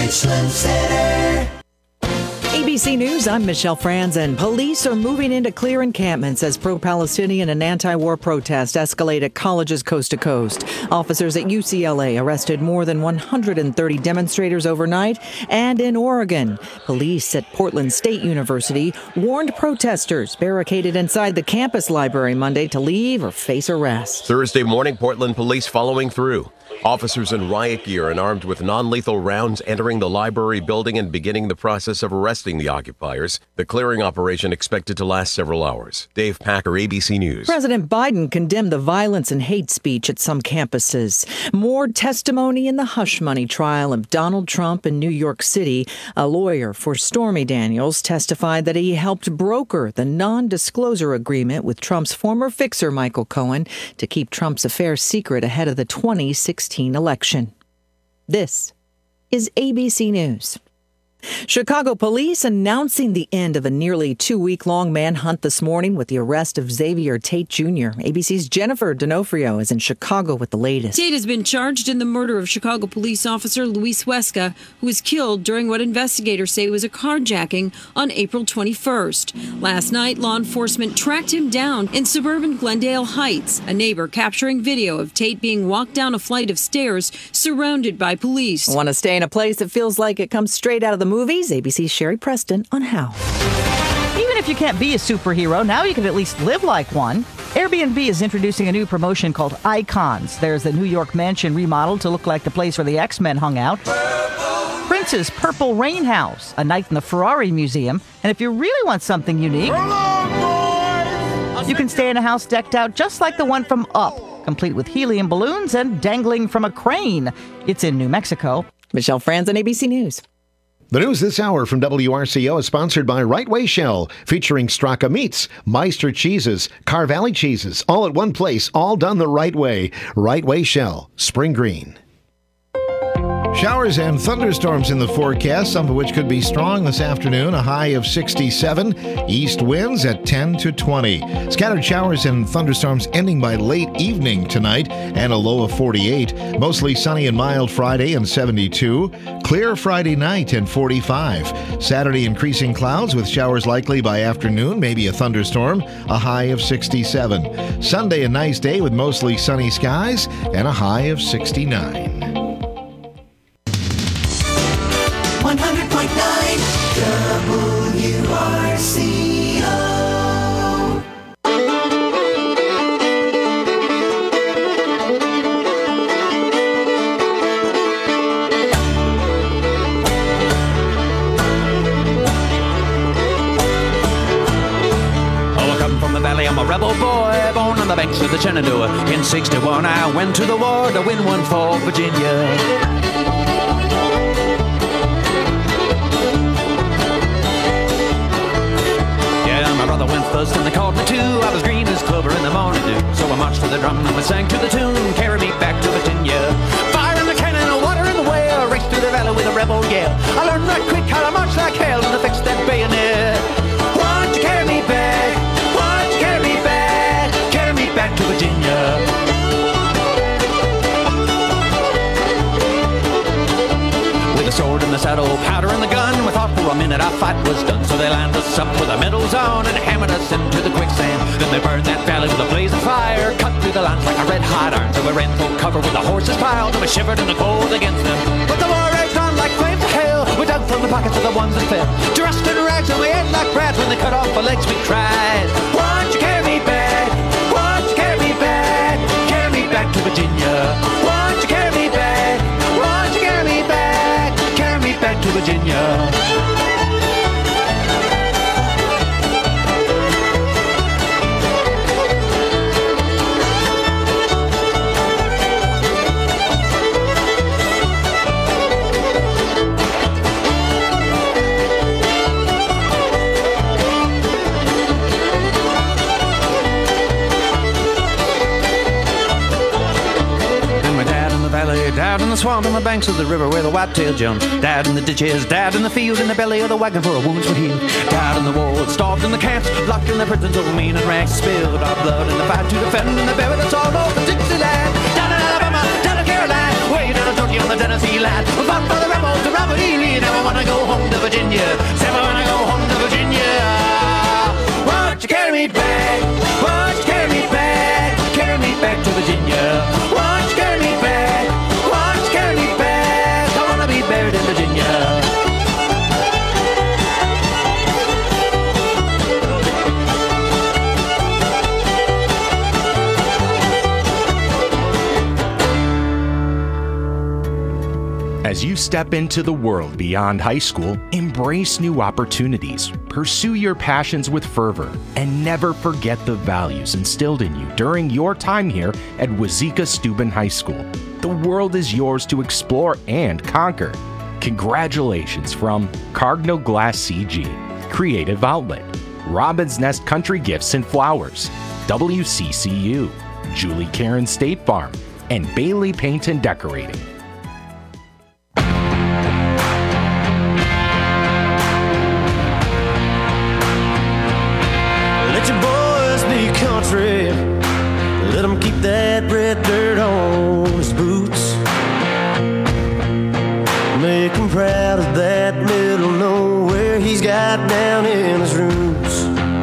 Richland Center. ABC News, I'm Michelle Franz, and police are moving in to clear encampments as pro-Palestinian and anti-war protests escalate at colleges coast to coast. Officers at UCLA arrested more than 130 demonstrators overnight, and in Oregon, police at Portland State University warned protesters barricaded inside the campus library Monday to leave or face arrest. Thursday morning, Portland police following through. Officers in riot gear and armed with non-lethal rounds entering the library building and beginning the process of arresting the occupiers. The clearing operation expected to last several hours. Dave Packer, ABC News. President Biden condemned the violence and hate speech at some campuses. More testimony in the hush money trial of Donald Trump in New York City. A lawyer for Stormy Daniels testified that he helped broker the non-disclosure agreement with Trump's former fixer, Michael Cohen, to keep Trump's affairs secret ahead of the 2016 election. This is ABC News. Chicago police announcing the end of a nearly 2-week-long manhunt this morning with the arrest of Xavier Tate Jr. ABC's Jennifer D'Onofrio is in Chicago with the latest. Tate has been charged in the murder of Chicago police officer Luis Huesca, who was killed during what investigators say was a carjacking on April 21st. Last night, law enforcement tracked him down in suburban Glendale Heights, a neighbor capturing video of Tate being walked down a flight of stairs surrounded by police. Want to stay in a place that feels like it comes straight out of the movies? ABC's Sherry Preston on how. Even if you can't be a superhero, now you can at least live like one. Airbnb is introducing a new promotion called Icons. There's the New York mansion remodeled to look like the place where the X-Men hung out. Prince's Purple Rain House, a night in the Ferrari Museum. And if you really want something unique, you can stay in a house decked out just like the one from Up, complete with helium balloons and dangling from a crane. It's in New Mexico. Michelle Franz on ABC News. The news this hour from WRCO is sponsored by Right Way Shell, featuring Straka Meats, Meister Cheeses, Car Valley Cheeses, all at one place, all done the right way. Right Way Shell, Spring Green. Showers and thunderstorms in the forecast, some of which could be strong this afternoon, a high of 67. East winds at 10 to 20. Scattered showers and thunderstorms ending by late evening tonight, and a low of 48. Mostly sunny and mild Friday and 72. Clear Friday night and 45. Saturday increasing clouds with showers likely by afternoon, maybe a thunderstorm, a high of 67. Sunday a nice day with mostly sunny skies and a high of 69. 100.9 WRCO. Oh, I come from the valley, I'm a rebel boy, born on the banks of the Shenandoah. In 61 I went to the war to win one for Virginia. Went first and they called me too. I was green as clover in the morning dew. So I marched to the drum and we sang to the tune, carry me back to Virginia. Fire in the cannon, water in the well, race through the valley with a rebel yell. I learned right quick how to march like hell and to fix that bayonet. Why don't you carry me back? Why don't you carry me back? Carry me back to Virginia. With a sword in the saddle, powder in the gun, we thought for a minute our fight was done. So they lined us up with our medals on and hammered us into the quicksand. Then they burned that valley with a blaze of fire, cut through the lines like a red hot iron. So we ran for cover with the horses piled and we shivered in the cold against them. But the war raged on like flames of hell. We dug from the pockets of the ones that fell, dressed in rags and we ate like brats. When they cut off our legs we cried, why don't you carry me back? Why don't you carry me back? Carry me back to Virginia. Why don't you carry me back? Why don't you carry me back? Carry me back to Virginia. Died in the swamp on the banks of the river where the whitetail jumps. Died in the ditches, died in the field, in the belly of the wagon for a wounds were healed. Died in the wars, starved in the camps, locked in the prisons over mean and rags. Spilled our blood in the fight to defend, and they buried us all over Dixieland. Down in Alabama, down in Carolina, way down in Georgia on the Tennessee line. We fought for the rebels, the Robert E. Lee. step into the world beyond high school, embrace new opportunities, pursue your passions with fervor, and never forget the values instilled in you during your time here at Wazeeka-Steuben High School. The world is yours to explore and conquer. Congratulations from Cardinal Glass CG, Creative Outlet, Robin's Nest Country Gifts and Flowers, WCCU, Julie Karen State Farm, and Bailey Paint and Decorating. Let your boys be country. Let them keep that red dirt on his boots. Make him proud of that middle nowhere he's got down in his roots.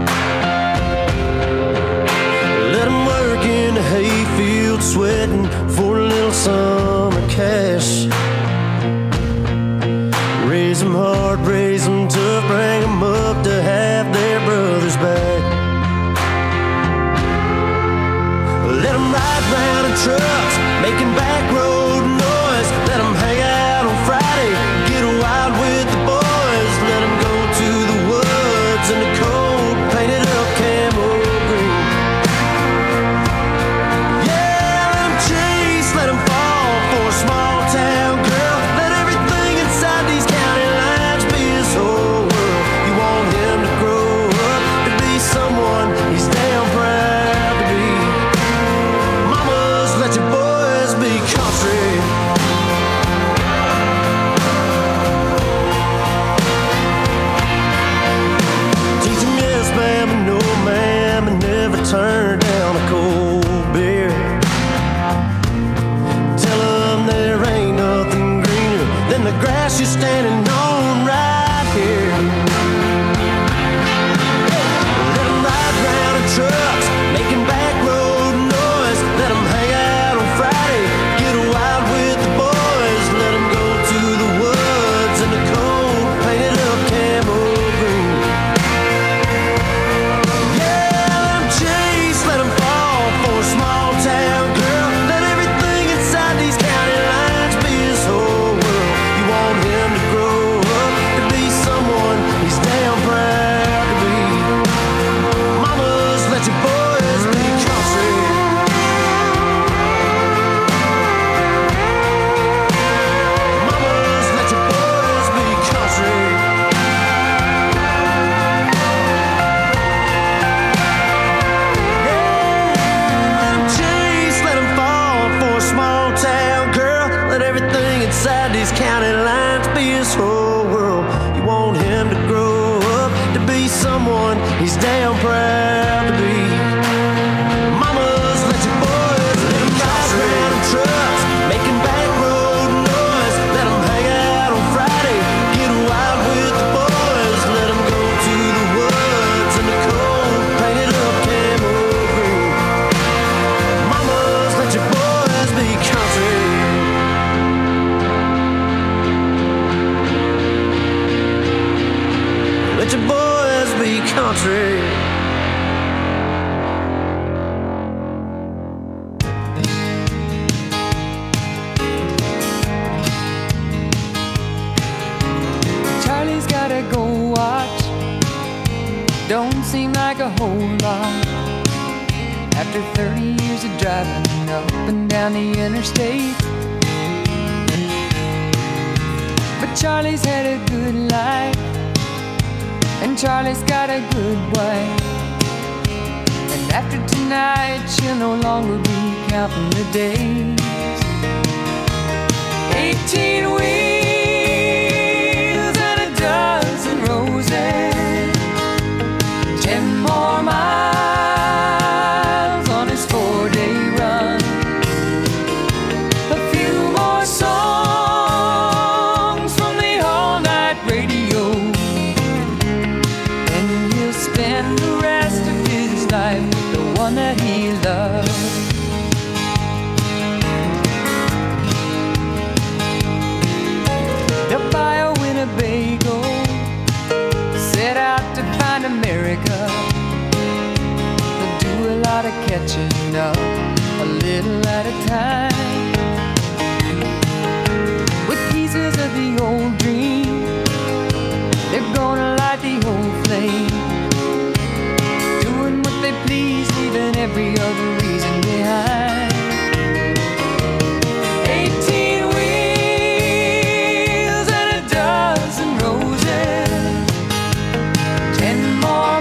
Let him work in the hayfield sweating for a little summer cash. Raise them hard, raise them tough, bring them up to have their brothers back. Let them ride round in trucks, making back road noise. Let them hang out on Friday, get wild with the boys. Let them go to the woods in the cold, painted up camo green. Yeah, let them chase, let them fall for a small town girl. Let everything inside these county lines be his whole world. You want him to grow up to be someone he's damn proud to be. Mamas, let your boys be country. Teach them yes, ma'am, and no, ma'am, and never turn down a cold beer. Tell them there ain't nothing greener than the grass you're standing on right here. Let them ride round in trucks, making back road noise. Let them hang out on Friday, get wild with the boys. Let them go to the woods in the cold, painted up camo green. Yeah, let them chase, let them fall for a small town girl. Let everything inside these county lines be his whole world. You want him to grow up to be someone he's damn proud to be. Mamas, let your boys be country. Mamas, let your boys be country. Let him chase, let him fall for a small town girl. Let everything inside these county lines be his whole world. You want him to grow up to be someone he's damn proud to be. Mamas, let your boys let him ride around in trucks, making back road noise. Let him hang out on Friday, get wild with the boys. Let him go to the woods in the cold, painted up camo green. Mamas, let your boys be country. Let your boys be country. Charlie's gotta go watch. Don't seem like a whole lot. After 30 years of driving up and down the interstate. But Charlie's had a good life, and Charlie's got a good wife. And after tonight, she'll no longer be counting the days. 18 wheels and a dozen roses, 10 more miles on his 4-day run, a few more songs from the all-night radio, and he'll spend the rest of his life with the one that he loves. They'll buy a Winnebago, set out to find America. They'll do a lot of catching up, a little at a time, with pieces of the old dream. They're gonna light the old flame, doing what they please, leaving every other reason behind. 18 wheels and a dozen roses, 10 more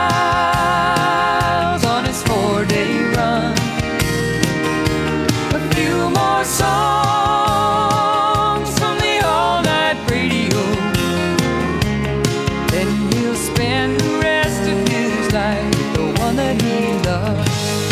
miles on his 4-day run, a few more songs from the all-night radio. Then he'll spend the rest of his life with the one that he loves.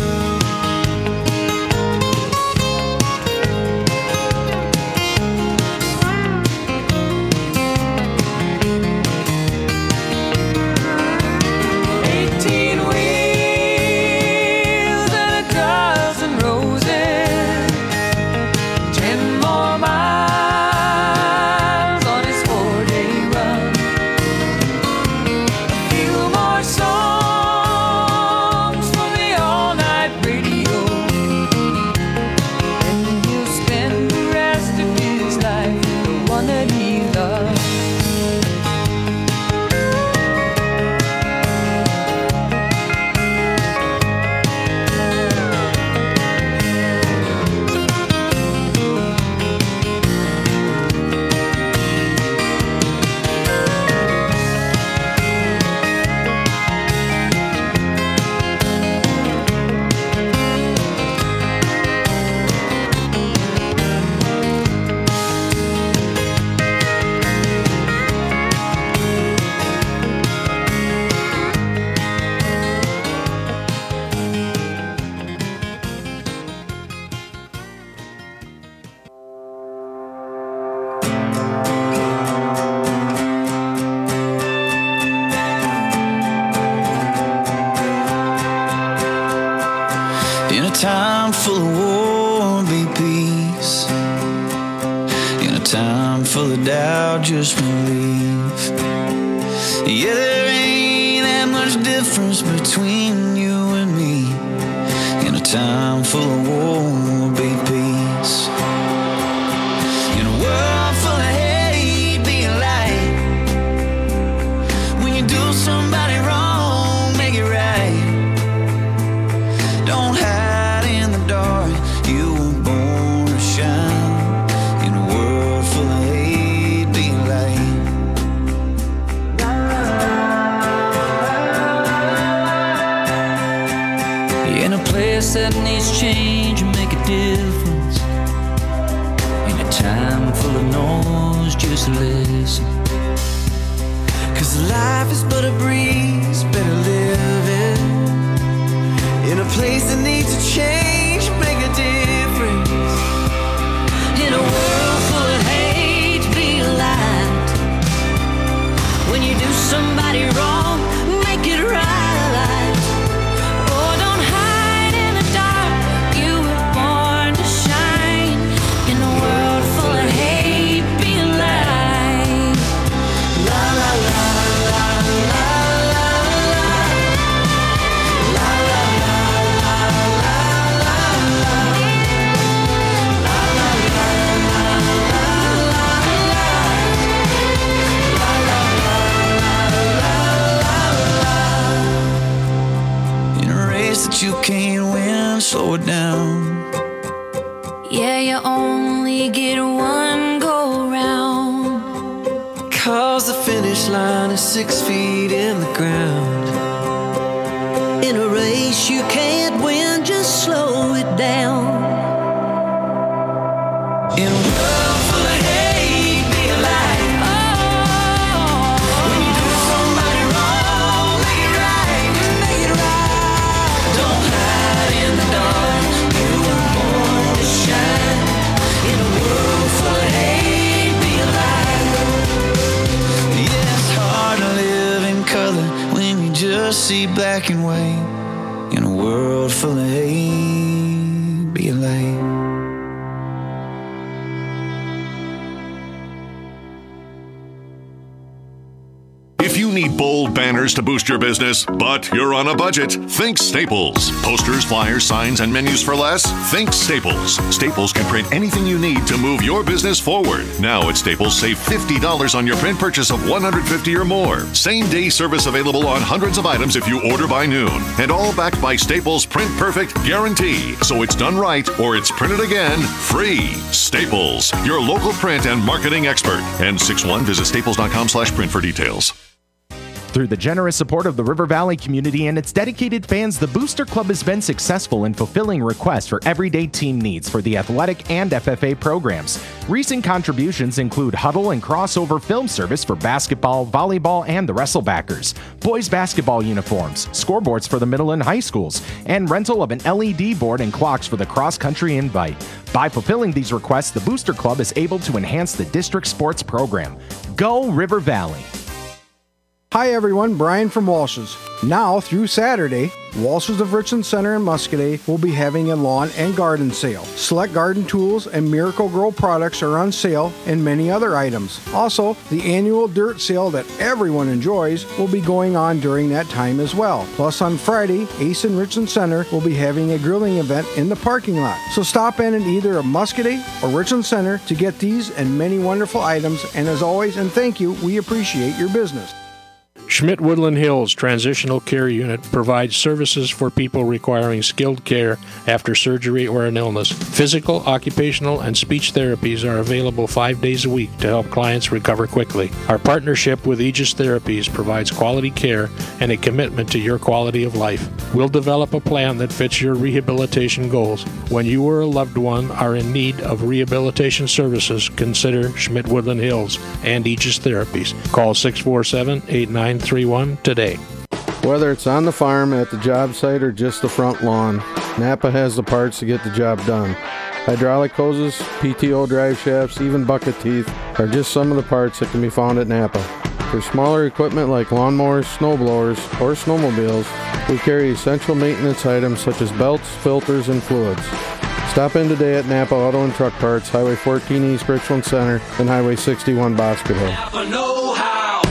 In a time full of war, be peace. In a time full of doubt, just believe. Yeah, there ain't that much difference between you and me. In a time full of war, be peace. In a world full of hate, be a light. When you do somebody wrong, make it right. Don't hide in the dark, you were born to shine. In a world full of hate, be a light. In a place that needs change and make a difference. In a time full of noise, just listen. 'Cause life is but a breeze, better live it. In a place that needs to change, make a difference. In a world full of hate, be a light. When you do somebody wrong, make it right. Oh, don't hide in the dark, you were born to shine. In a world full of hate, be a light. La la la la la la la. La la la la la la la. La la la la la la la. La la la la la la. In a race that you can't win, slow it down. Yeah, you only get one go round. 'Cause the finish line is 6 feet in the ground. In a race you can't win, just slow it down. In a world full of hate, be a light. When you do somebody wrong, make it right. Make it right. Don't hide in the dark, you were born to shine. In a world full of hate, be a light. Yeah, it's hard to live in color when you just see black and white. In a world full of hate, be a light. If you need bold banners to boost your business, but you're on a budget? Think Staples. Posters, flyers, signs, and menus for less? Think Staples. Staples can print anything you need to move your business forward. Now at Staples, save $50 on your print purchase of $150 or more. Same-day service available on hundreds of items if you order by noon. And all backed by Staples' Print Perfect guarantee. So it's done right or it's printed again free. Staples, your local print and marketing expert. N61, visit staples.com/print for details. Through the generous support of the River Valley community and its dedicated fans, the Booster Club has been successful in fulfilling requests for everyday team needs for the athletic and FFA programs. Recent contributions include huddle and crossover film service for basketball, volleyball, and the Wrestlebackers, boys basketball uniforms, scoreboards for the middle and high schools, and rental of an LED board and clocks for the cross-country invite. By fulfilling these requests, the Booster Club is able to enhance the district sports program. Go River Valley! Hi everyone, Brian from Walsh's. Now through Saturday, Walsh's of Richland Center in Muscoda will be having a lawn and garden sale. Select garden tools and Miracle Grow products are on sale and many other items. Also, the annual dirt sale that everyone enjoys will be going on during that time as well. Plus on Friday, Ace in Richland Center will be having a grilling event in the parking lot. So stop in either Muscoda or Richland Center to get these and many wonderful items. And as always, and thank you, we appreciate your business. Schmidt Woodland Hills Transitional Care Unit provides services for people requiring skilled care after surgery or an illness. Physical, occupational, and speech therapies are available 5 days a week to help clients recover quickly. Our partnership with Aegis Therapies provides quality care and a commitment to your quality of life. We'll develop a plan that fits your rehabilitation goals. When you or a loved one are in need of rehabilitation services, consider Schmidt Woodland Hills and Aegis Therapies. Call 647-8931 today. Whether it's on the farm, at the job site, or just the front lawn, Napa has the parts to get the job done. Hydraulic hoses, PTO drive shafts, even bucket teeth are just some of the parts that can be found at Napa. For smaller equipment like lawnmowers, snowblowers, or snowmobiles, we carry essential maintenance items such as belts, filters, and fluids. Stop in today at Napa Auto and Truck Parts, Highway 14 East Richland Center, and Highway 61 Bosque Hill. Napa know-how.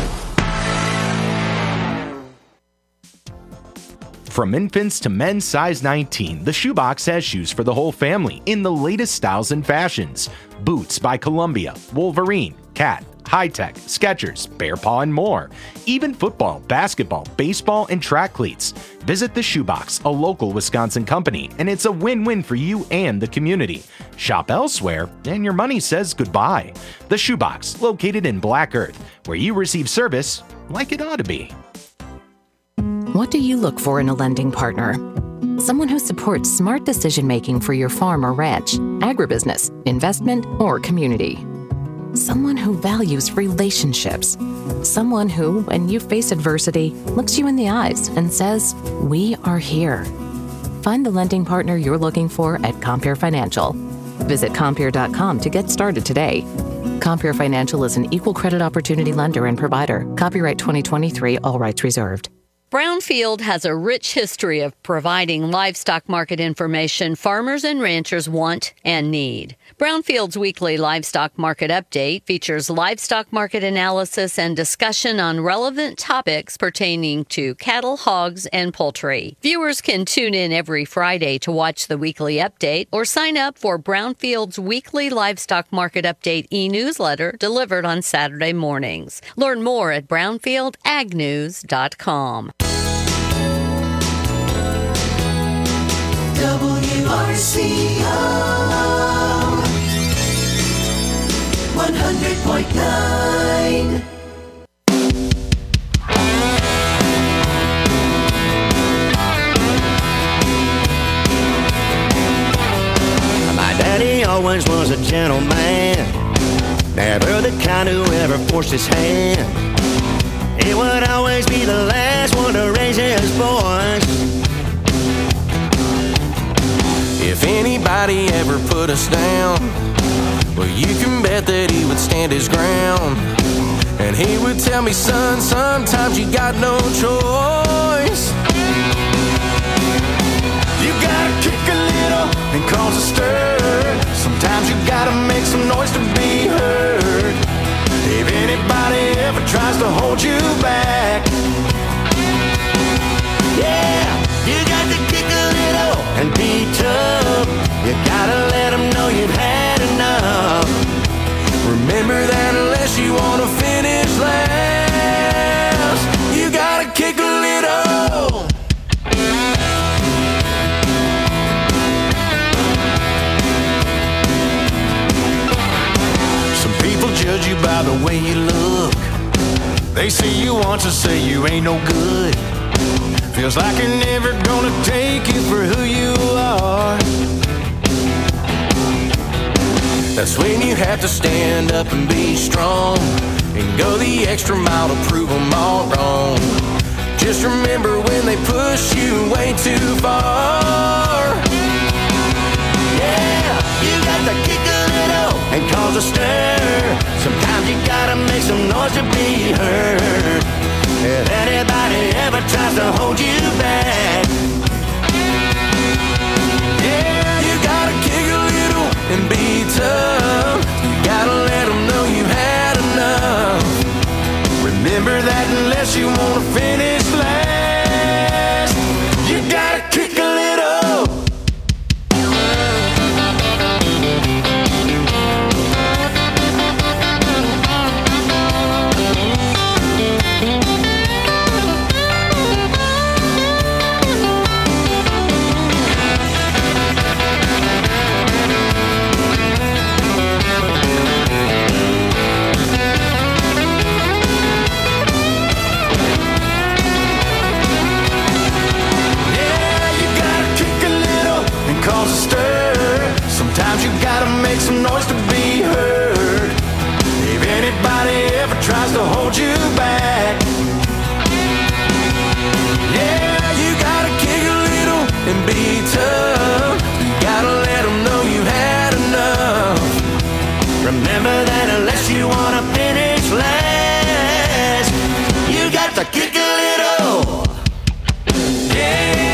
From infants to men's size 19, the Shoebox has shoes for the whole family in the latest styles and fashions. Boots by Columbia, Wolverine, Cat, High-Tech, Skechers, Bear Paw, and more. Even football, basketball, baseball, and track cleats. Visit the Shoebox, a local Wisconsin company, and it's a win-win for you and the community. Shop elsewhere, and your money says goodbye. The Shoebox, located in Black Earth, where you receive service like it ought to be. What do you look for in a lending partner? Someone who supports smart decision-making for your farm or ranch, agribusiness, investment, or community. Someone who values relationships. Someone who, when you face adversity, looks you in the eyes and says, "We are here." Find the lending partner you're looking for at Compeer Financial. Visit Compeer.com to get started today. Compeer Financial is an equal credit opportunity lender and provider. Copyright 2023, all rights reserved. Brownfield has a rich history of providing livestock market information farmers and ranchers want and need. Brownfield's weekly livestock market update features livestock market analysis and discussion on relevant topics pertaining to cattle, hogs, and poultry. Viewers can tune in every Friday to watch the weekly update or sign up for Brownfield's weekly livestock market update e-newsletter delivered on Saturday mornings. Learn more at brownfieldagnews.com. WRCO 100.9. My daddy always was a gentleman, never the kind who ever forced his hand. He would always be the last one to raise his voice. If anybody ever put us down, well, you can bet that he would stand his ground. And he would tell me, son, sometimes you got no choice. You gotta kick a little and cause a stir. Sometimes you gotta make some noise to be heard. If anybody ever tries to hold you back, the way you look. They say you once and say you ain't no good. Feels like you're never gonna take you for who you are. That's when you have to stand up and be strong and go the extra mile to prove them all wrong. Just remember when they push you way too far. Yeah, you got to kick a little and cause a stir. Sometimes you gotta make some noise to be heard. If anybody ever tries to hold you back, yeah, you gotta kick a little and be tough. You gotta let them know you had enough. Remember that unless you wanna finish last, you gotta kick a little. Cause a stir. Sometimes you gotta make some noise to be heard. If anybody ever tries to hold you back, yeah, you gotta kick a little and be tough. You gotta let them know you had enough. Remember that unless you wanna finish last, you got to kick a little. Yeah.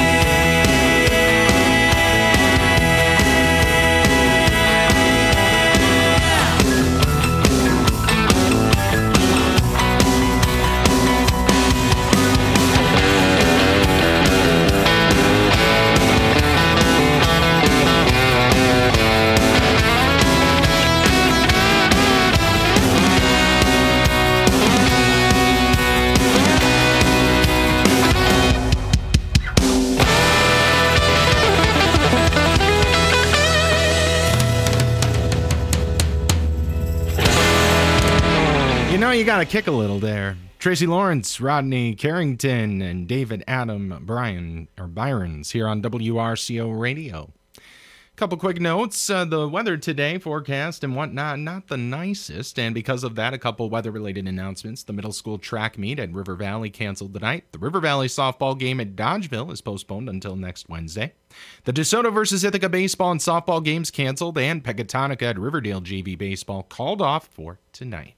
You know, you got to kick a little there. Tracy Lawrence, Rodney Carrington, and David Adam Byrons here on WRCO Radio. Couple quick notes. The weather today, forecast and whatnot, not the nicest. And because of that, a couple weather-related announcements. The middle school track meet at River Valley canceled tonight. The River Valley softball game at Dodgeville is postponed until next Wednesday. The DeSoto versus Ithaca baseball and softball games canceled. And Pecatonica at Riverdale JV baseball called off for tonight.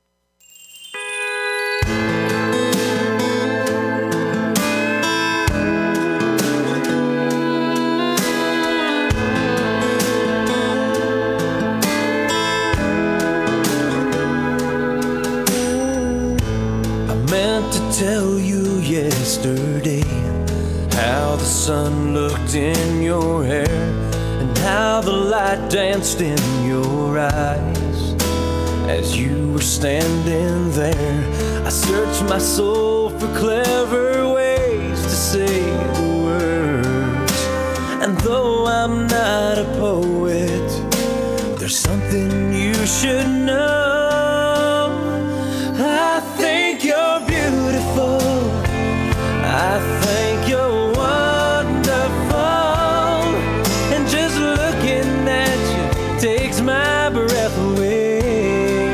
Meant to tell you yesterday how the sun looked in your hair and how the light danced in your eyes as you were standing there. I searched my soul for clever ways to say the words, and though I'm not a poet, there's something you should know. I think you're beautiful. I think you're wonderful. And just looking at you takes my breath away.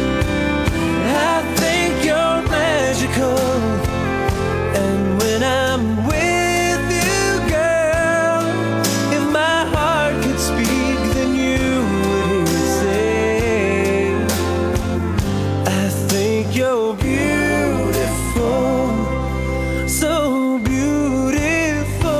I think you're magical. And when I'm with you, girl, if my heart could speak, then you would hear it say, I think you're beautiful, so beautiful.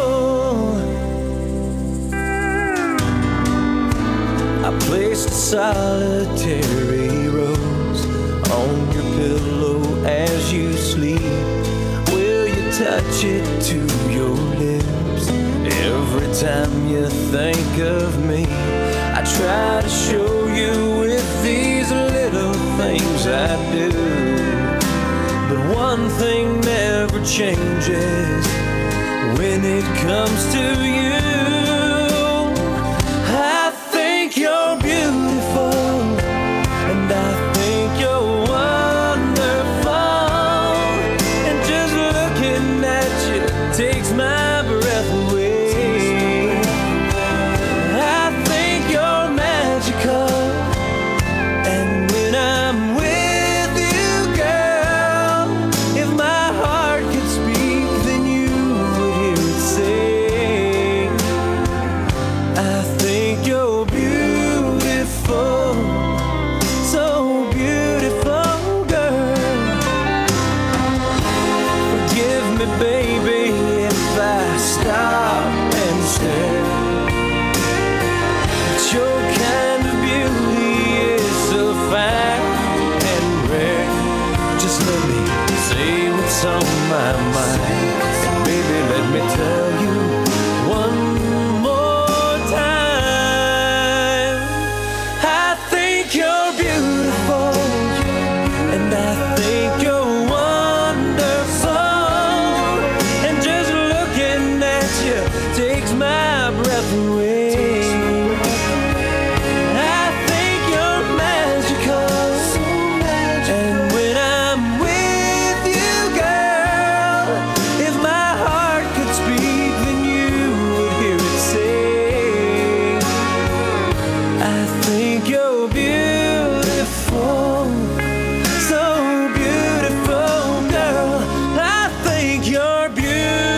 I placed a solitary rose on your pillow as you sleep. Will you touch it to your lips every time you think of me? I try to show you with these little things I do, but one thing never changes when it comes to you. I think you're beautiful, and I think you're takes my breath away. I think you're magical, and when I'm with you, girl, if my heart could speak, then you would hear it sing. I think you're beautiful, so beautiful, girl. Forgive me, baby, if I stop and stare. But your kind of beauty is so fine and rare. Just let me say what's on my mind, and baby, let me tell you one more time. I think you're beautiful, and I think you're wonderful, and just looking at you takes my breath away. I think you're magical, and when I'm with you, girl, if my heart could speak, then you would hear it say, I think you're beautiful, so beautiful, girl. I think you're beautiful.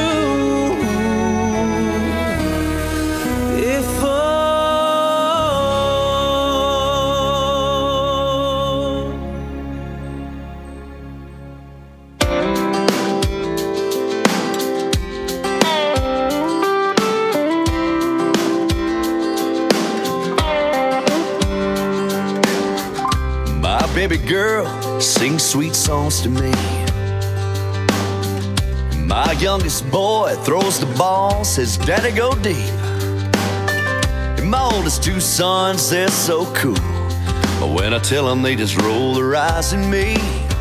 My baby girl sings sweet songs to me. My youngest boy throws the ball, says, Daddy, go deep. And my oldest two sons, they're so cool, but when I tell them, they just roll their eyes at me.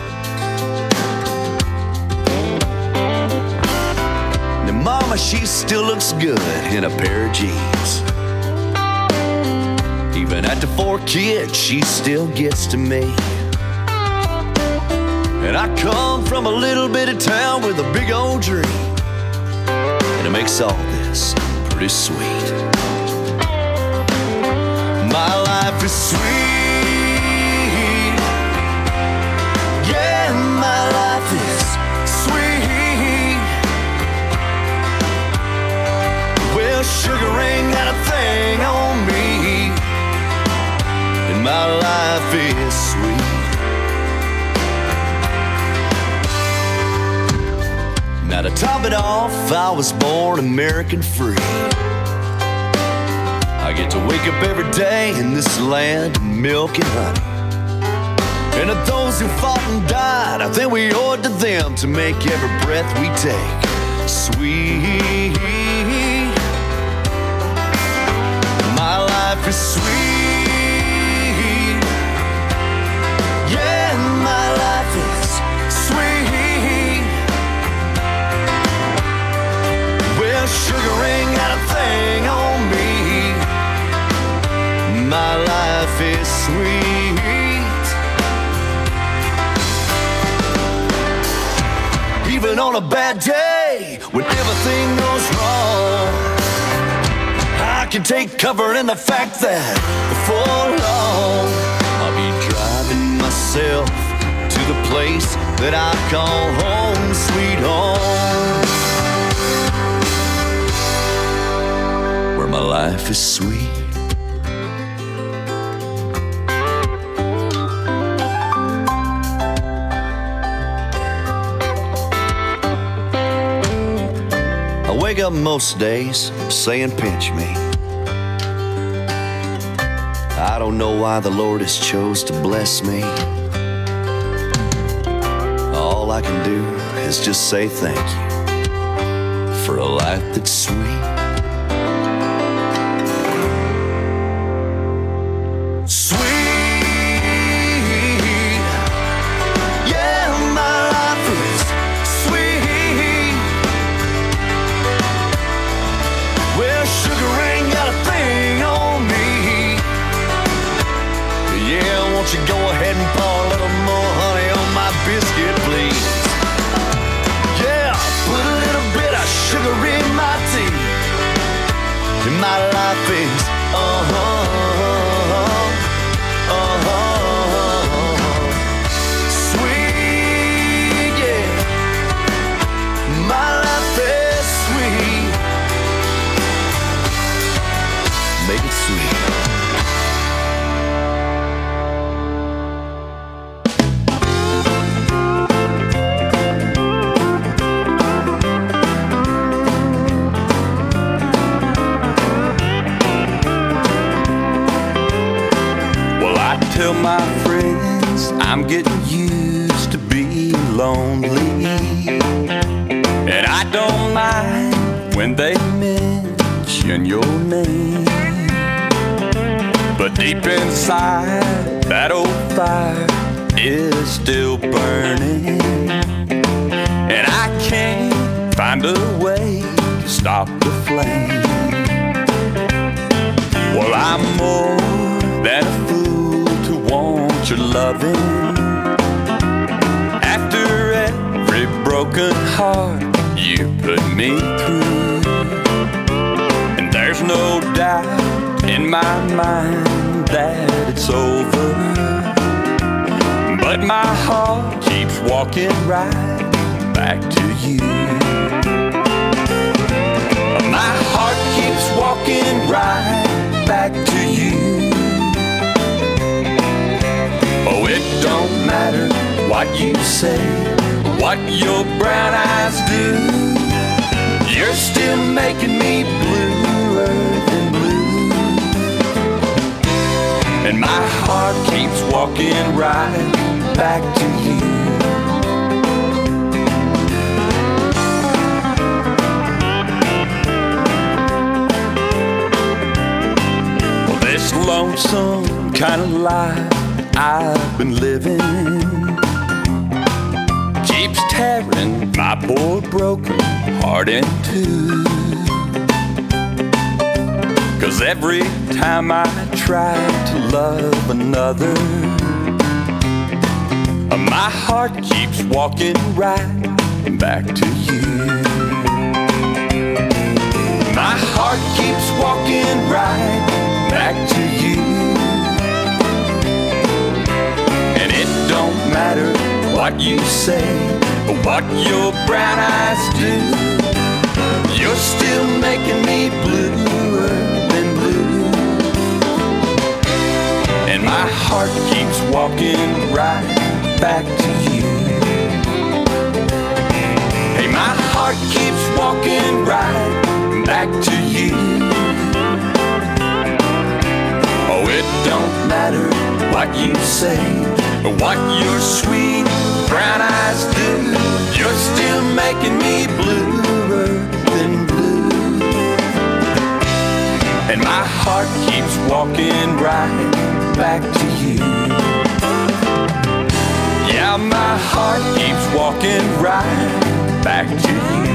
Now mama, she still looks good in a pair of jeans. Even after 4 kids, she still gets to me. And I come from a little bitty town with a big old dream, and it makes all this pretty sweet. My life is sweet. Yeah, my life is sweet. Well, sugar ain't got a thing on me, and my life is sweet. Now to top it off, I was born American free. I get to wake up every day in this land of milk and honey. And to those who fought and died, I think we owe it to them to make every breath we take sweet. My life is sweet. Yeah, my life is sweet. Well, sugar ain't got a thing on me. My life is sweet. Even on a bad day, when everything goes wrong, I can take cover in the fact that before long I'll be driving myself to the place that I call home, sweet home, where my life is sweet. I wake up most days saying pinch me. I don't know why the Lord has chose to bless me. All I can do is just say thank you for a life that's sweet. Sweet. Yeah, my life is sweet. Well, sugar ain't got a thing on me. Yeah, won't you go ahead and pour a little more honey on my biscuit, please? Yeah, put a little bit of sugar lonely. And I don't mind when they mention your name. But deep inside, that old fire is still burning. And I can't find a way to stop the flame. Well, I'm more than a fool to want your loving. After every broken heart you put me through, and there's no doubt in my mind that it's over, but my heart keeps walking right back to you. My heart keeps walking right back to you. Oh, it don't matter what you say, what your brown eyes do. You're still making me bluer than blue. And my heart keeps walking right back to you. Well, this lonesome kind of life I've been living keeps tearing my poor broken heart in two. 'Cause every time I try to love another, my heart keeps walking right back to you. My heart keeps walking right back to you. And it don't matter what you say, or what your brown eyes do. You're still making me bluer than blue. And my heart keeps walking right back to you. Hey, my heart keeps walking right back to you. Oh, it don't matter what you say, or what your sweet brown eyes do. You're still making me bluer than blue. And my heart keeps walking right back to you. Yeah, my heart keeps walking right back to you.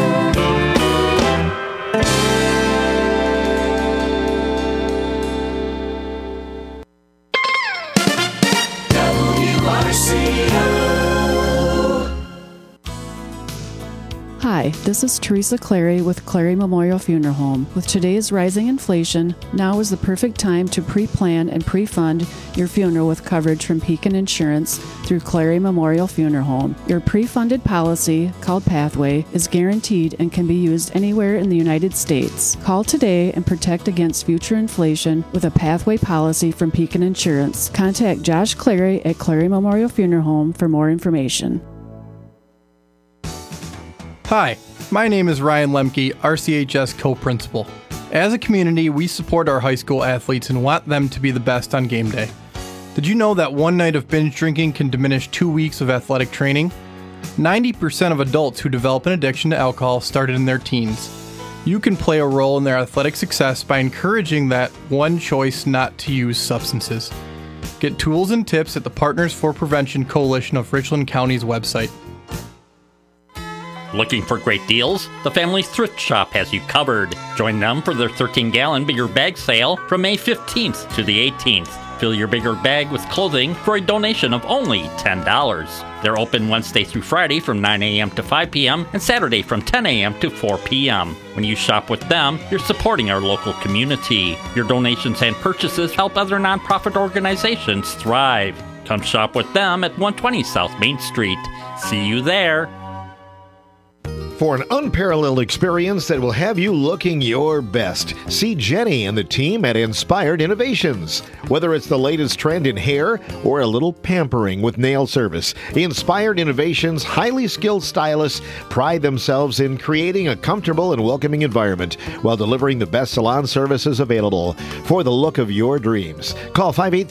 Hi, this is Teresa Clary with Clary Memorial Funeral Home. With today's rising inflation, now is the perfect time to pre-plan and pre-fund your funeral with coverage from Pekin Insurance through Clary Memorial Funeral Home. Your pre-funded policy, called Pathway, is guaranteed and can be used anywhere in the United States. Call today and protect against future inflation with a Pathway policy from Pekin Insurance. Contact Josh Clary at Clary Memorial Funeral Home for more information. Hi, my name is Ryan Lemke, RCHS co-principal. As a community, we support our high school athletes and want them to be the best on game day. Did you know that one night of binge drinking can diminish 2 weeks of athletic training? 90% of adults who develop an addiction to alcohol started in their teens. You can play a role in their athletic success by encouraging that one choice not to use substances. Get tools and tips at the Partners for Prevention Coalition of Richland County's website. Looking for great deals? The Family Thrift Shop has you covered. Join them for their 13-gallon bigger bag sale from May 15th to the 18th. Fill your bigger bag with clothing for a donation of only $10. They're open Wednesday through Friday from 9 a.m. to 5 p.m. and Saturday from 10 a.m. to 4 p.m. When you shop with them, you're supporting our local community. Your donations and purchases help other nonprofit organizations thrive. Come shop with them at 120 South Main Street. See you there. For an unparalleled experience that will have you looking your best, see Jenny and the team at Inspired Innovations. Whether it's the latest trend in hair or a little pampering with nail service, Inspired Innovations' highly skilled stylists pride themselves in creating a comfortable and welcoming environment while delivering the best salon services available for the look of your dreams. Call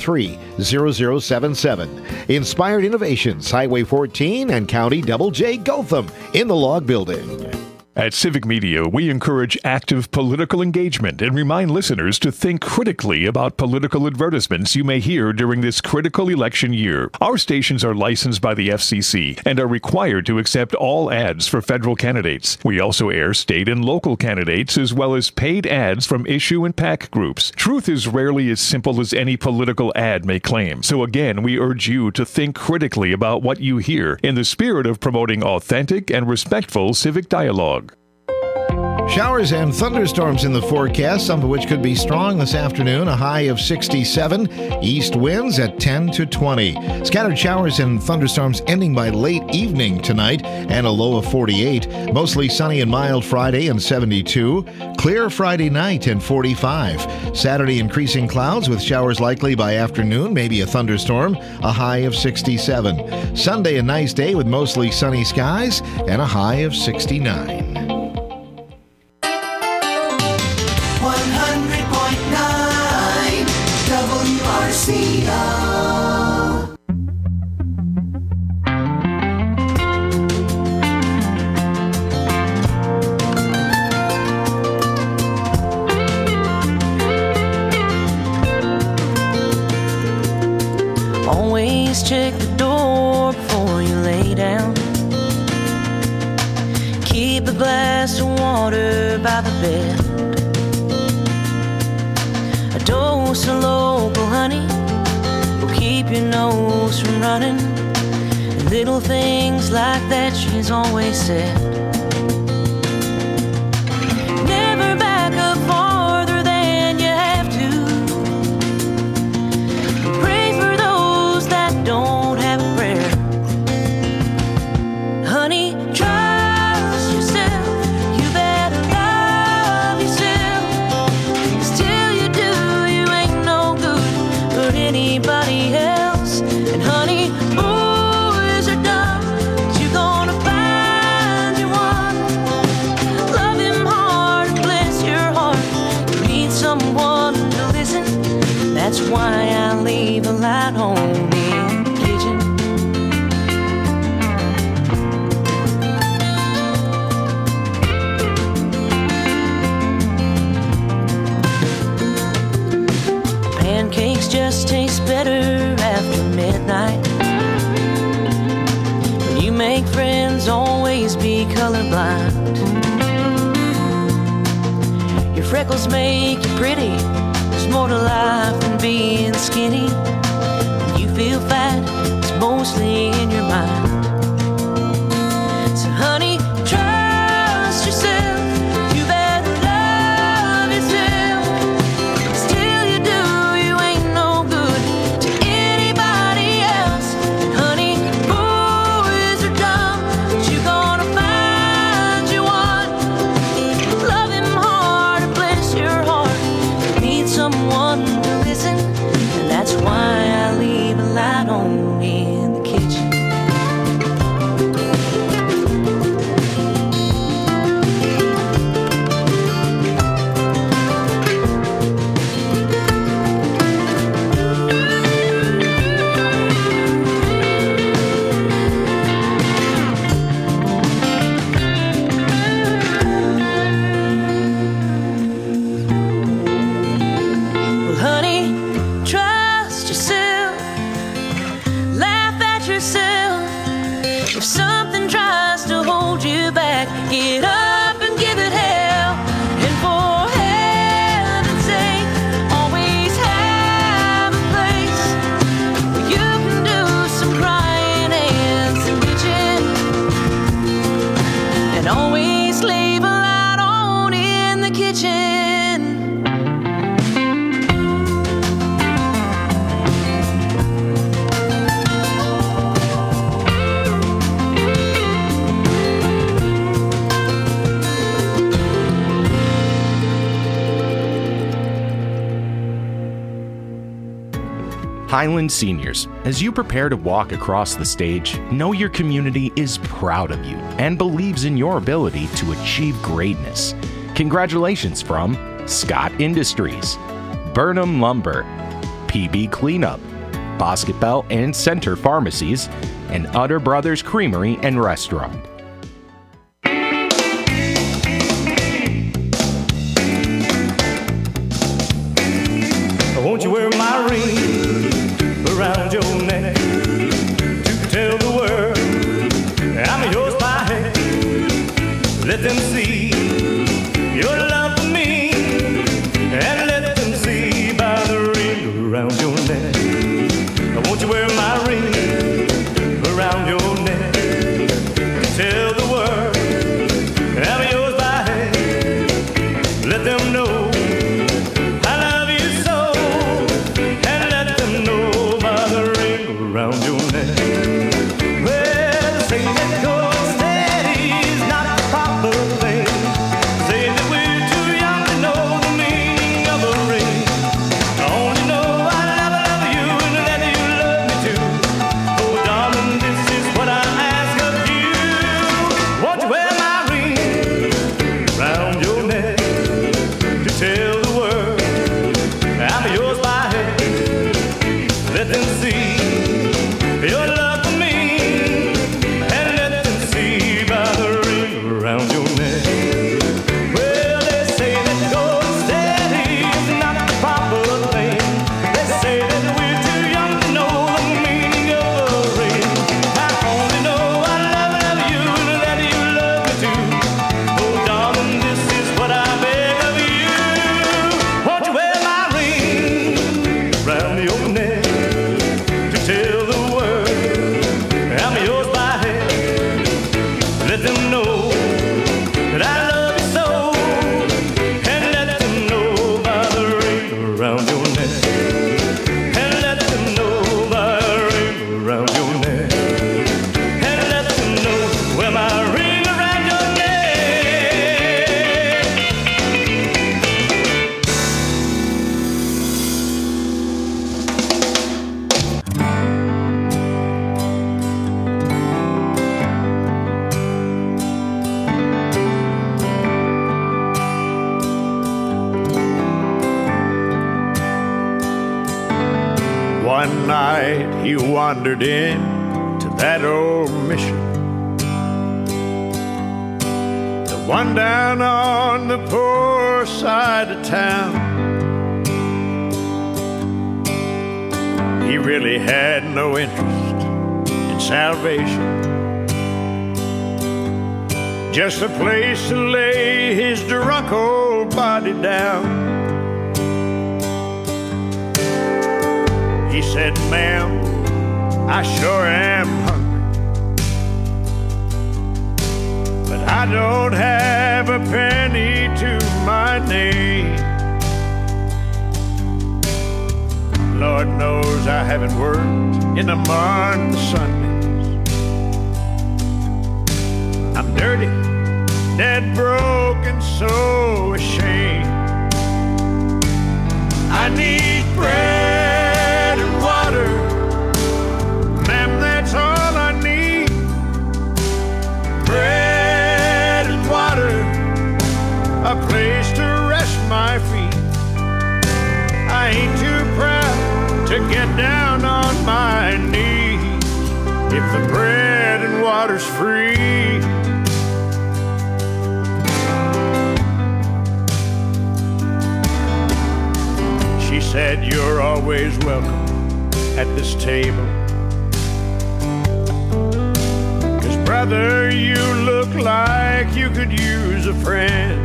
583-0077. Inspired Innovations, Highway 14 and County Double J Gotham in the Log Building. At Civic Media, we encourage active political engagement and remind listeners to think critically about political advertisements you may hear during this critical election year. Our stations are licensed by the FCC and are required to accept all ads for federal candidates. We also air state and local candidates as well as paid ads from issue and PAC groups. Truth is rarely as simple as any political ad may claim. So again, we urge you to think critically about what you hear in the spirit of promoting authentic and respectful civic dialogue. Showers and thunderstorms in the forecast, some of which could be strong this afternoon, a high of 67. East winds at 10 to 20. Scattered showers and thunderstorms ending by late evening tonight and a low of 48. Mostly sunny and mild Friday and 72. Clear Friday night and 45. Saturday increasing clouds with showers likely by afternoon, maybe a thunderstorm, a high of 67. Sunday a nice day with mostly sunny skies and a high of 69. 100.9 WRCO. Always check the door before you lay down. Keep a glass of water by the bed. A dose of local honey will keep your nose from running. And little things like that she's always said. Never back up farther than you have to. Pray for those that don't have a prayer. Honey, trust yourself. You better love yourself. 'Cause till you do, you ain't no good for anybody else. And honey, boys are dumb, but you're gonna find you one. Love him hard and bless your heart. You need someone to listen. That's why I leave a light on in the kitchen. Pancakes just taste better after midnight. When you make friends, always be colorblind. Your freckles make you pretty. There's more to life than being skinny. When you feel fat, it's mostly in your mind. So honey, trust yourself. You better love yourself. 'Cause till you do, you ain't no good to anybody else. And honey, boys are dumb, but you're gonna find you one. Love him hard and bless your heart. You need someone to listen, and that's why I leave a light on in the kitchen. Well, honey, trust yourself. Laugh at yourself. If something tries to hold you back, get up and give it hell. And for heaven's sake, always have a place where you can do some crying and some bitching. And always leave a light on in the kitchen. Highland Seniors, as you prepare to walk across the stage, know your community is proud of you and believes in your ability to achieve greatness. Congratulations from Scott Industries, Burnham Lumber, PB Cleanup, Bosket Bell and Center Pharmacies, and Utter Brothers Creamery and Restaurant. Won't you wear my ring around your neck to tell the world I'm yours by hand? Let them see your love for me, and let them see by the ring around your neck. Won't you wear my ring around your neck to tell the world I'm yours by hand? Let them know around your neck. Well, say that gold steady is not the proper thing. Say that we're too young to know the meaning of a ring. I only know I love you and that you love me too. Oh, darling, this is what I ask of you. Won't you wear my ring around your neck to tell the world I'm yours by hand? Let them see your love for me, and let them see by the ring around your neck. Well, they say that gold steady is not the proper thing. They say that we're too young to know the meaning of a ring. I only know I love you and that you love me too. Oh, darling, this is what I beg of you. Won't you wear my ring around your neck to tell the I'm yours by hand? Let them know that I love you so, and let them know by the ring around your neck, and let them know by the ring around your neck, and let them know where my ring around your neck. One night he wandered into that old mission, the one down on the poor side of town. He really had no interest in salvation, just a place to lay his drunk old body down. He said, ma'am, I sure am hungry, but I don't have a penny to my name. Lord knows I haven't worked in a month of Sundays. I'm dirty, dead broke, and so ashamed. I need bread and water, ma'am, that's all I need. Bread and water, a place to rest my feet. I ain't too proud to get down on my knees if the bread and water's free. She said, you're always welcome at this table, 'cause brother, you look like you could use a friend,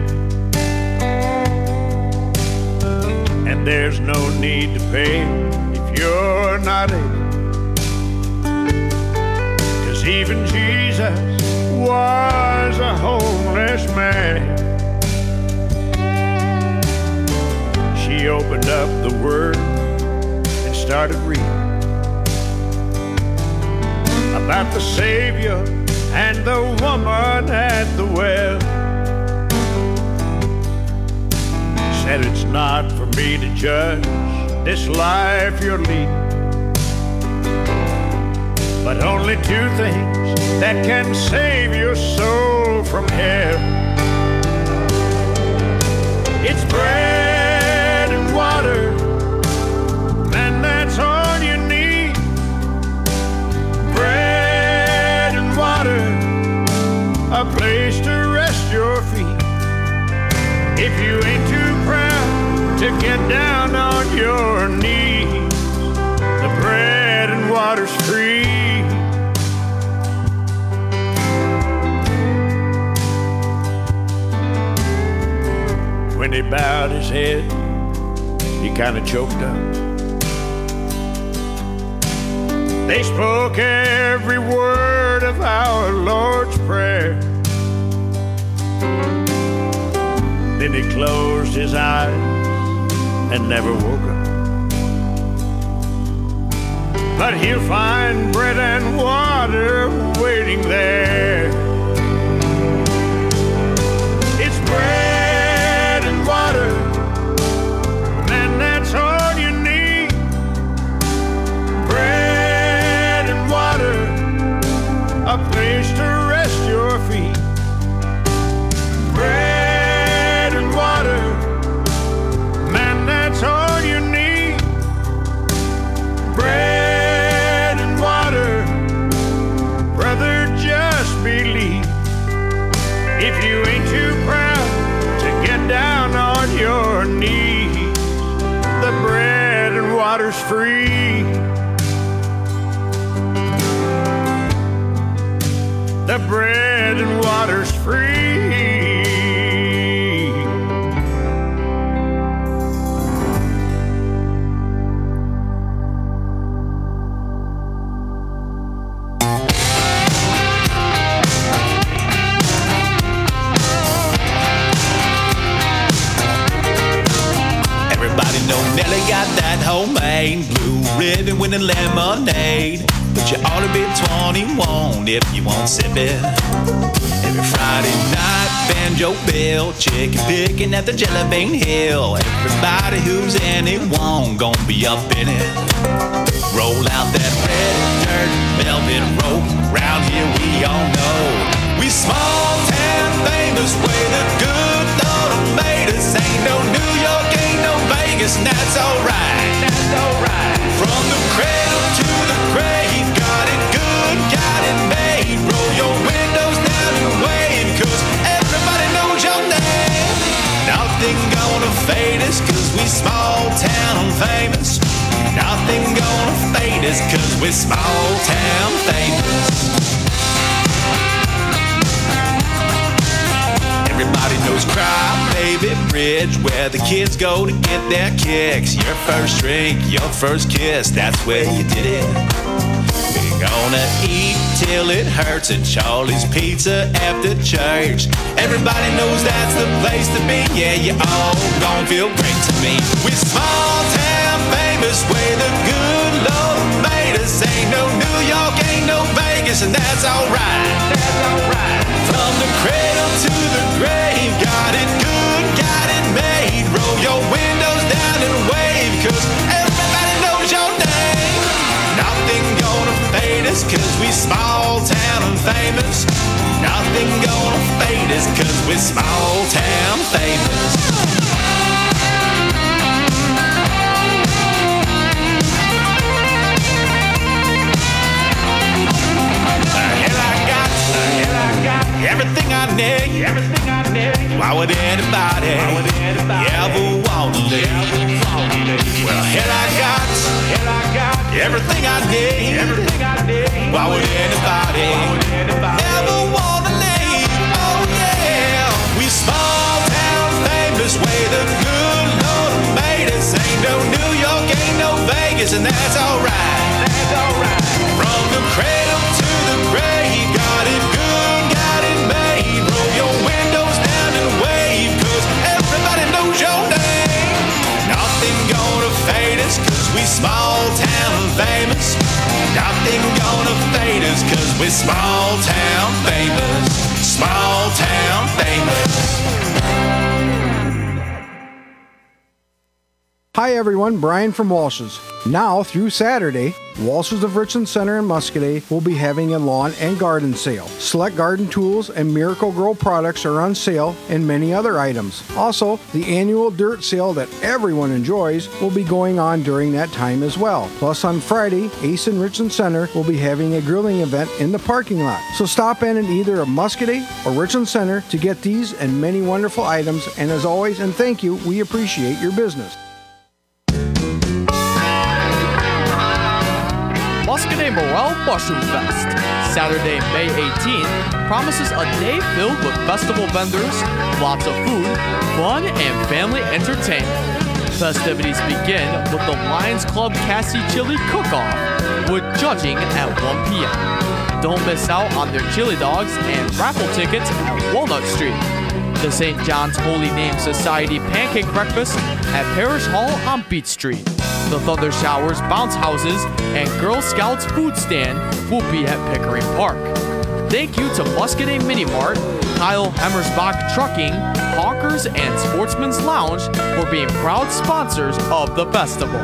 and there's no need to pay if you're not able, 'cause even Jesus was a homeless man. She opened up the Word and started reading about the Savior and the woman at the well. Said, it's not for me to judge this life you're leading, but only two things that can save your soul from hell. It's bread and water, and that's all you need. Bread and water, a place to rest your feet. If you ain't too proud to get down on your knees, the bread and water's free. When he bowed his head, he kind of choked up. They spoke every word of our Lord's Prayer. Then he closed his eyes and never woke up. But he'll find bread and water waiting there. It's bread and water, and that's all you need. Bread and water, a place to rest your feet. Bread and water, man, that's all you need. Bread and water, brother, just believe. If you ain't too proud to get down on your knees, the bread and water's free. The bread and water's free. Everybody know Nelly got that homemade blue ribbon winning lemonade. But you ought to be 21 if you won't sip it. Every Friday night, banjo bill, chicken picking at the Jelly Bean Hill. Everybody who's anyone gonna be up in it. Roll out that red dirt velvet rope. Round here we all know we small town famous way the good Lord made us. Ain't no New York, ain't no Vegas, and that's alright. That's alright. From the cradle to the grave, got it good, got it made. Roll your windows down and wave, 'cause everybody knows your name. Nothing gonna fade us, 'cause we small town famous. Nothing gonna fade us, 'cause we small town famous. Everybody knows Cry Baby Bridge, where the kids go to get their kicks. Your first drink, your first kiss, that's where you did it. We're gonna eat till it hurts at Charlie's Pizza after church. Everybody knows that's the place to be. Yeah, you all gon' feel great to me. We're small town famous, way the good Lord made us. Ain't no New York, ain't no Vegas, and that's alright. That's alright. From the cradle to the grave, got it good, got it made. Roll your windows down and wave, 'cause everybody knows your name. Nothing gonna fade us, 'cause we small town and famous. Nothing gonna fade us, 'cause we small town famous. Everything I need, everything I need. Why would anybody ever want to leave? Well, here I got everything I need, everything I need. Why would anybody ever want to leave? Oh yeah, we small town famous, way the good Lord made us. Ain't no New York, ain't no Vegas, and that's alright. That's alright. From the cradle to the grave, got it good, got it made. Roll your windows down and wave, 'cause everybody knows your name. Nothing gonna fade us, 'cause we small town famous. Nothing gonna fade us, 'cause we small town Hi everyone, Brian from Walsh's. Now through Saturday, Walsh's of Richland Center in Muscadet will be having a lawn and garden sale. Select garden tools and Miracle Grow products are on sale and many other items. Also, the annual dirt sale that everyone enjoys will be going on during that time as well. Plus on Friday, Ace in Richland Center will be having a grilling event in the parking lot. So stop in either of Muscadet or Richland Center to get these and many wonderful items. And as always, and thank you, we appreciate your business. Muscadet Morel Mushroom Fest, Saturday, May 18th, promises a day filled with festival vendors, lots of food, fun, and family entertainment. Festivities begin with the Lions Club Cassie Chili Cook-Off, with judging at 1 p.m. Don't miss out on their chili dogs and raffle tickets at Walnut Street. The St. John's Holy Name Society Pancake Breakfast at Parish Hall on Beach Street. The Thunder Showers Bounce Houses and Girl Scouts Food Stand will be at Pickering Park. Thank you to Muscadet Mini Mart, Kyle Hammersbach Trucking, Hawkers, and Sportsman's Lounge for being proud sponsors of the festival.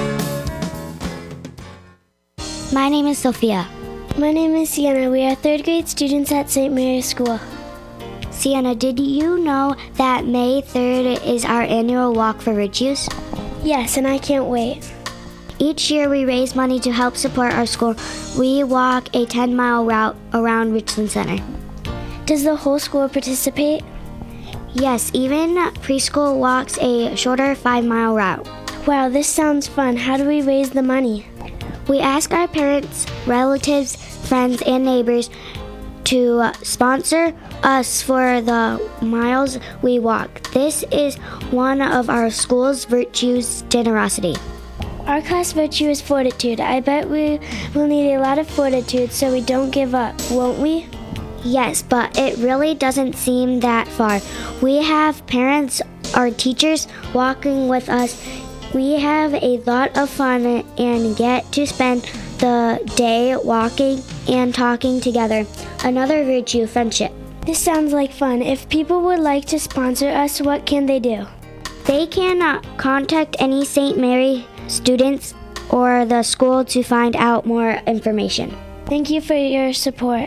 My name is Sophia. My name is Sienna. We are third grade students at St. Mary's School. Sienna, did you know that May 3rd is our annual Walk for Virtues? Yes, and I can't wait. Each year we raise money to help support our school. We walk a 10-mile route around Richland Center. Does the whole school participate? Yes, even preschool walks a shorter 5-mile route. Wow, this sounds fun. How do we raise the money? We ask our parents, relatives, friends, and neighbors to sponsor us for the miles we walk. This is one of our school's virtues, generosity. Our class virtue is fortitude. I bet we will need a lot of fortitude so we don't give up, won't we? Yes, but it really doesn't seem that far. We have parents or teachers walking with us. We have a lot of fun and get to spend the day walking and talking together. Another virtue, friendship. This sounds like fun. If people would like to sponsor us, what can they do? They can contact any St. Mary students or the school to find out more information. Thank you for your support.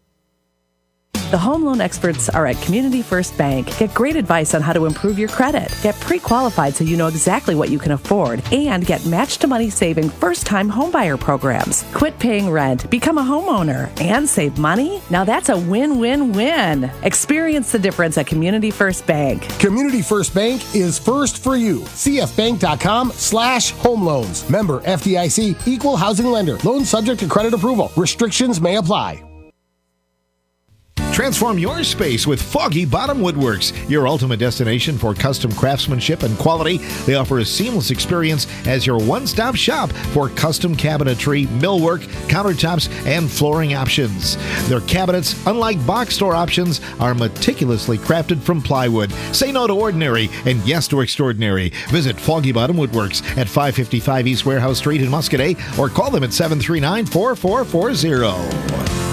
The home loan experts are at Community First Bank. Get great advice on how to improve your credit. Get pre-qualified so you know exactly what you can afford. And get match-to-money saving first-time homebuyer programs. Quit paying rent, become a homeowner, and save money? Now that's a win-win-win. Experience the difference at Community First Bank. Community First Bank is first for you. cfbank.com/home loans. Member FDIC, equal housing lender. Loan subject to credit approval. Restrictions may apply. Transform your space with Foggy Bottom Woodworks, your ultimate destination for custom craftsmanship and quality. They offer a seamless experience as your one-stop shop for custom cabinetry, millwork, countertops, and flooring options. Their cabinets, unlike box store options, are meticulously crafted from plywood. Say no to ordinary and yes to extraordinary. Visit Foggy Bottom Woodworks at 555 East Warehouse Street in Muscadet or call them at 739-4440.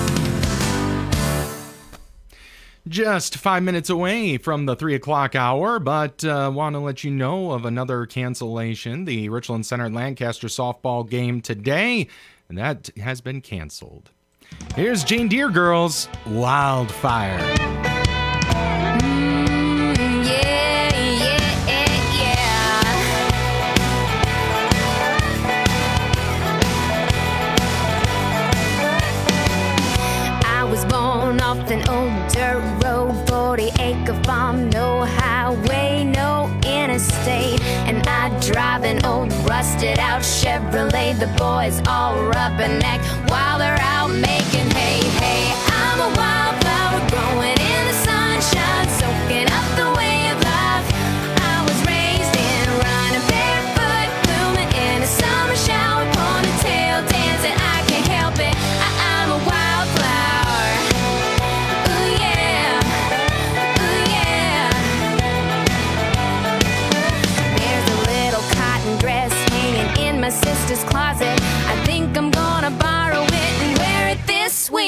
Just 5 minutes away from the 3 o'clock hour, but want to let you know of another cancellation. The Richland Center Lancaster softball game today, and that has been canceled. Here's Jane Deere Girls, Wildfire. Off an old dirt road, 40-acre farm, no highway, no interstate. And I drive an old rusted-out Chevrolet. The boys all rubberneck while they're out making hay. Hey, I'm a wildflower growing in the sunshine, soaking up the way of life. I was raised in, running barefoot, blooming in a summer shower, ponytail dancing. I can't help it. I'm a wildflower. My sister's closet. I think I'm gonna borrow it and wear it this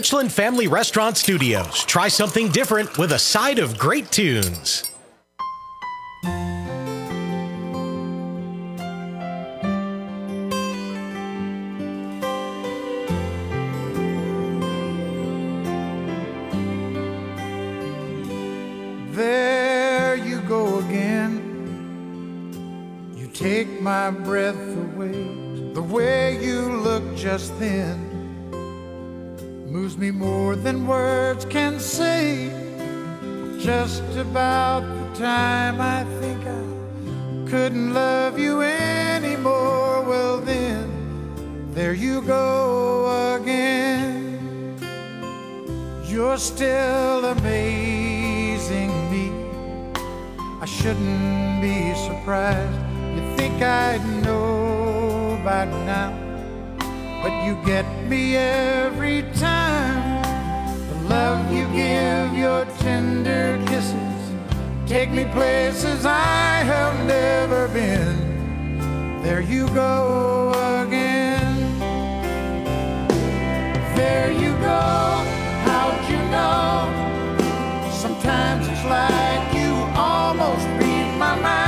Richland Family Restaurant Studios. Try something different with a side of great tunes. There you go again. You take my breath away. The way you look just then moves me more than words can say. Just about the time I think I couldn't love you anymore, well then, there you go again. You're still amazing me. I shouldn't be surprised. You think I'd know by now, but you get me every time. The love you give, your tender kisses, take me places I have never been. There you go again. There you go, how'd you know? Sometimes it's like you almost read my mind.